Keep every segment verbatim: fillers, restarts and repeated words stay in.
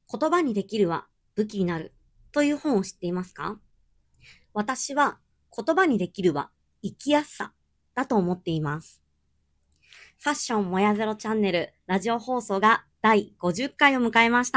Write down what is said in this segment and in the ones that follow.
言葉にできるは武器になるという本を知っていますか？私は言葉にできるは生きやすさだと思っています。ファッションもやゼロチャンネルラジオ放送がだいごじゅっかいを迎えました。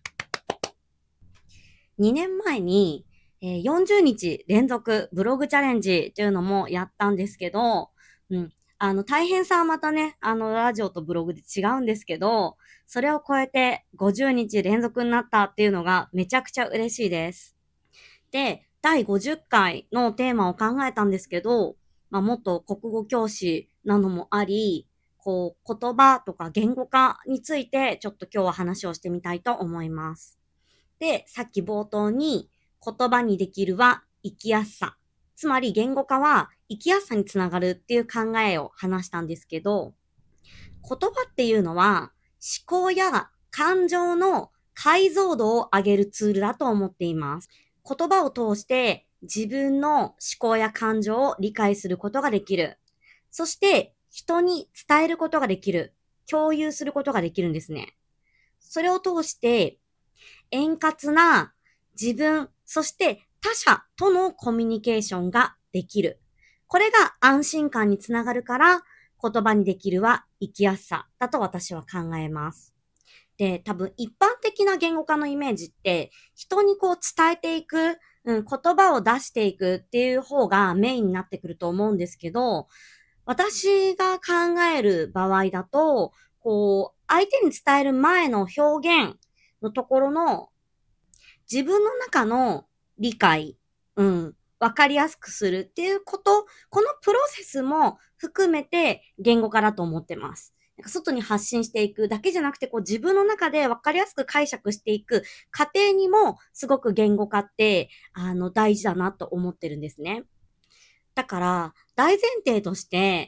にねんまえに、えー、よんじゅうにち連続ブログチャレンジというのもやったんですけど、うん、あの大変さはまたね、あのラジオとブログで違うんですけど、それを超えてごじゅうにち連続になったっていうのがめちゃくちゃ嬉しいです。で、だいごじゅっかいのテーマを考えたんですけど、まあ、元国語教師なのもあり、こう、言葉とか言語化についてちょっと今日は話をしてみたいと思います。で、さっき冒頭に言葉にできるは生きやすさ。つまり言語化は生きやすさにつながるっていう考えを話したんですけど、言葉っていうのは思考や感情の解像度を上げるツールだと思っています。言葉を通して自分の思考や感情を理解することができる。そして人に伝えることができる。共有することができるんですね。それを通して円滑な自分、そして他者とのコミュニケーションができる。これが安心感につながるから、言葉にできるは生きやすさだと私は考えます。で、多分一般的な言語化のイメージって、人にこう伝えていく、うん、言葉を出していくっていう方がメインになってくると思うんですけど、私が考える場合だと、こう、相手に伝える前の表現のところの自分の中の理解、うん、わかりやすくするっていうこと、このプロセスも含めて言語化だと思ってます。なんか外に発信していくだけじゃなくて、こう自分の中でわかりやすく解釈していく過程にもすごく言語化って、あの、大事だなと思ってるんですね。だから、大前提として、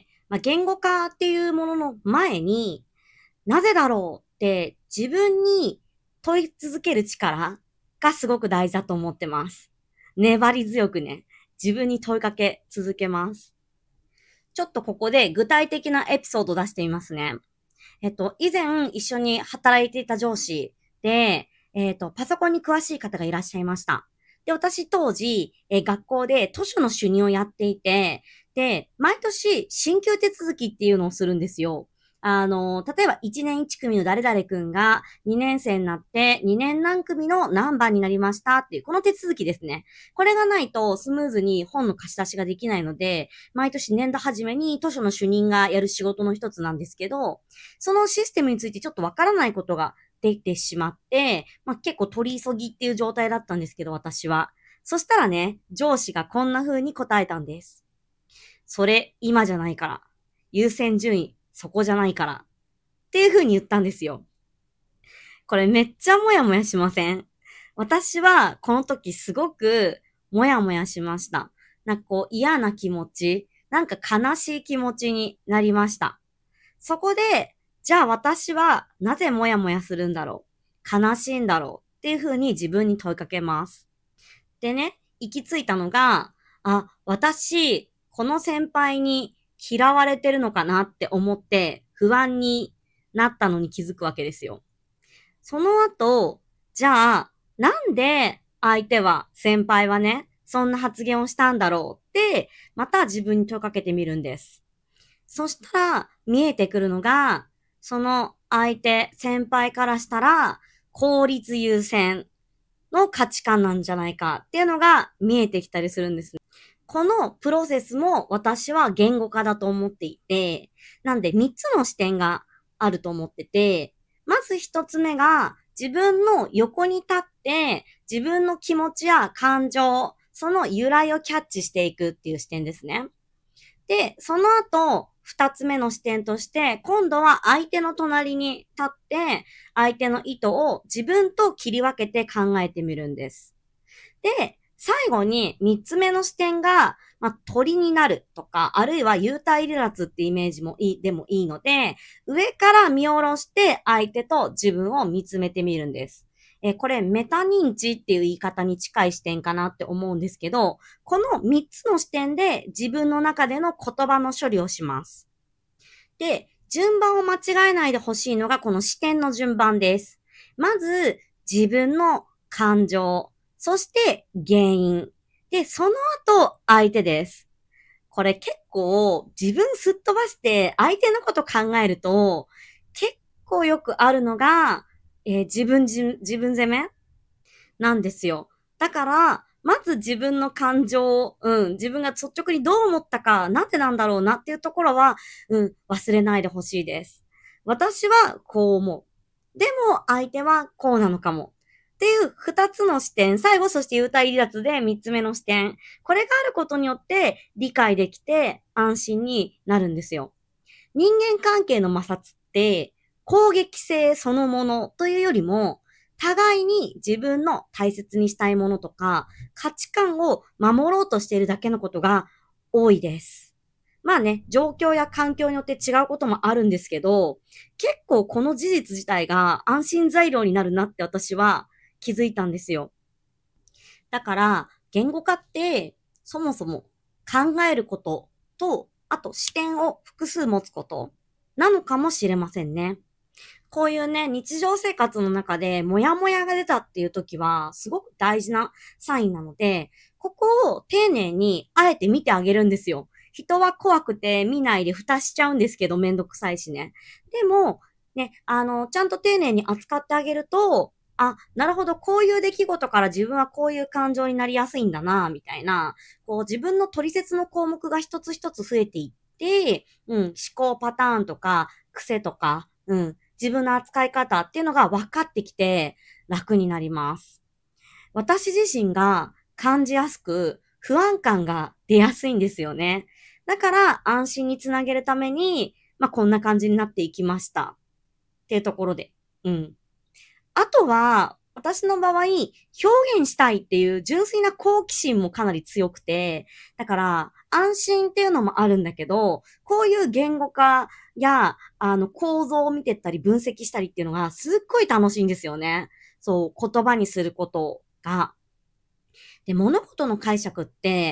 まあ、言語化っていうものの前に、なぜだろうって自分に問い続ける力がすごく大事だと思ってます。粘り強くね、自分に問いかけ続けます。ちょっとここで具体的なエピソードを出してみますね。えっと、以前一緒に働いていた上司で、えっと、パソコンに詳しい方がいらっしゃいました。で、私当時、えー学校で図書の主任をやっていて、で、毎年進級手続きっていうのをするんですよ。あの、例えばいちねんいち組の誰々くんがにねん生になってにねん何組の何番になりましたっていう、この手続きですね。これがないとスムーズに本の貸し出しができないので、毎年年度初めに図書の主任がやる仕事の一つなんですけど、そのシステムについてちょっとわからないことが出てしまって、まあ、結構取り急ぎっていう状態だったんですけど、私は。そしたらね、上司がこんな風に答えたんです。それ、今じゃないから。優先順位、そこじゃないから。っていう風に言ったんですよ。これめっちゃもやもやしません？私はこの時すごくもやもやしました。なんかこう嫌な気持ち、なんか悲しい気持ちになりました。そこで、じゃあ私はなぜもやもやするんだろう、悲しいんだろうっていう風に自分に問いかけます。でね、行き着いたのが、あ、私、この先輩に嫌われてるのかなって思って不安になったのに気づくわけですよ。その後、じゃあ、なんで相手は、先輩はね、そんな発言をしたんだろうって、また自分に問いかけてみるんです。そしたら、見えてくるのが、その相手、先輩からしたら、効率優先の価値観なんじゃないかっていうのが見えてきたりするんです。このプロセスも私は言語化だと思っていて、なんでみっつの視点があると思ってて、まずひとつめが自分の横に立って自分の気持ちや感情、その由来をキャッチしていくっていう視点ですね。で、その後、二つ目の視点として、今度は相手の隣に立って、相手の意図を自分と切り分けて考えてみるんです。で、最後に三つ目の視点が、まあ、鳥になるとか、あるいは幽体離脱ってイメージもいい、でもいいので、上から見下ろして相手と自分を見つめてみるんです。えーこれメタ認知っていう言い方に近い視点かなって思うんですけど、この三つの視点で自分の中での言葉の処理をします。で、順番を間違えないでほしいのがこの視点の順番です。まず、 自分の感情、そして原因。で、その後、相手です。これ結構自分すっ飛ばして相手のこと考えると、結構よくあるのが、えー自分じ、自分責めなんですよ。だから、まず自分の感情、うん、自分が率直にどう思ったか、なんでなんだろうなっていうところは、うん、忘れないでほしいです。私はこう思う。でも、相手はこうなのかも。っていう二つの視点、最後そして幽体離脱で三つ目の視点。これがあることによって理解できて安心になるんですよ。人間関係の摩擦って攻撃性そのものというよりも、互いに自分の大切にしたいものとか価値観を守ろうとしているだけのことが多いです。まあね、状況や環境によって違うこともあるんですけど、結構この事実自体が安心材料になるなって私は気づいたんですよ。だから、言語化って、そもそも考えることと、あと視点を複数持つことなのかもしれませんね。こういうね、日常生活の中でモヤモヤが出たっていう時は、すごく大事なサインなので、ここを丁寧にあえて見てあげるんですよ。人は怖くて見ないで蓋しちゃうんですけど、めんどくさいしね。でも、ね、あの、ちゃんと丁寧に扱ってあげると、あ、なるほど、こういう出来事から自分はこういう感情になりやすいんだな、みたいな、こう自分の取説の項目が一つ一つ増えていって、うん、思考パターンとか、癖とか、うん、自分の扱い方っていうのが分かってきて楽になります。私自身が感じやすく不安感が出やすいんですよね。だから安心につなげるために、まあ、こんな感じになっていきました。っていうところで。うん。あとは、私の場合、表現したいっていう純粋な好奇心もかなり強くて、だから、安心っていうのもあるんだけど、こういう言語化や、あの、構造を見てったり分析したりっていうのがすっごい楽しいんですよね。そう、言葉にすることが。で、物事の解釈って、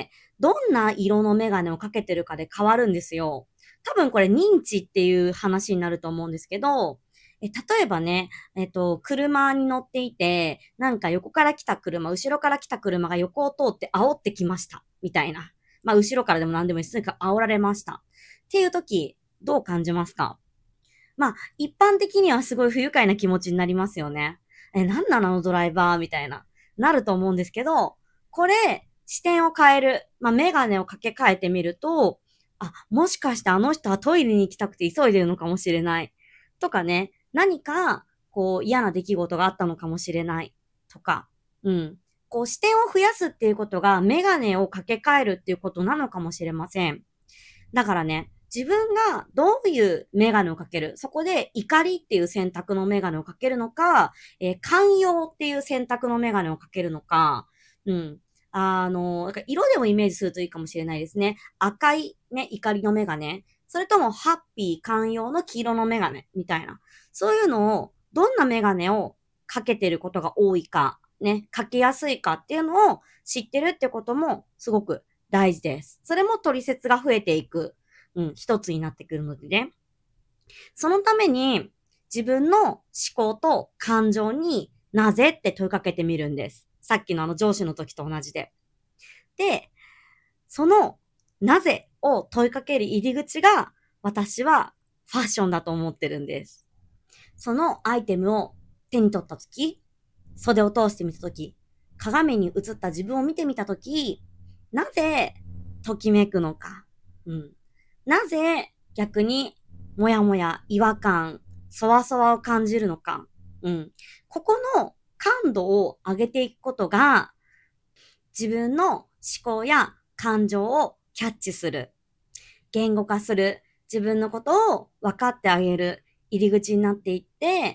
どんな色のメガネをかけてるかで変わるんですよ。多分これ認知っていう話になると思うんですけど、え例えばね、えっと、車に乗っていて、なんか横から来た車、後ろから来た車が横を通って煽ってきました。みたいな。まあ、後ろからでも何でもいいです。とにかく煽られました。っていう時、どう感じますか？まあ、一般的にはすごい不愉快な気持ちになりますよね。え、なんなのあのドライバーみたいな。なると思うんですけど、これ、視点を変える。まあ、メガネをかけ替えてみると、あ、もしかしてあの人はトイレに行きたくて急いでるのかもしれない。とかね、何か、こう、嫌な出来事があったのかもしれない。とか、うん。こう、視点を増やすっていうことが、メガネをかけ替えるっていうことなのかもしれません。だからね、自分がどういうメガネをかける、そこで怒りっていう選択のメガネをかけるのか、えー寛容っていう選択のメガネをかけるのか、うん。あの、なんか色でもイメージするといいかもしれないですね。赤いね、怒りのメガネ。それともハッピー寛容の黄色のメガネみたいな。そういうのを、どんなメガネをかけてることが多いか、ね、かけやすいかっていうのを知ってるってこともすごく大事です。それも取説が増えていく、うん、一つになってくるのでね。そのために自分の思考と感情になぜって問いかけてみるんです。さっきのあの上司の時と同じで。で、そのなぜを問いかける入り口が私はファッションだと思ってるんです。そのアイテムを手に取った時、袖を通してみた時、鏡に映った自分を見てみた時、なぜときめくのか。うん。なぜ逆にもやもや違和感、そわそわを感じるのか。うん。ここの感度を上げていくことが自分の思考や感情をキャッチする。言語化する。自分のことを分かってあげる入り口になっていって、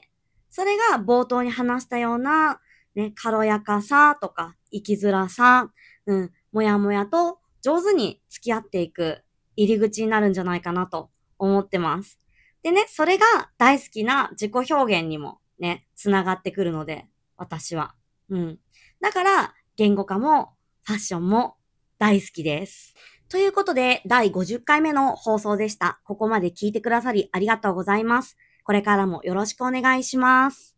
それが冒頭に話したような、ね、軽やかさとか生きづらさ、うん、もやもやと上手に付き合っていく入り口になるんじゃないかなと思ってます。でね、それが大好きな自己表現にもね、つながってくるので、私は。うん。だから、言語化もファッションも大好きです。ということで、だいごじゅっかいめの放送でした。ここまで聞いてくださりありがとうございます。これからもよろしくお願いします。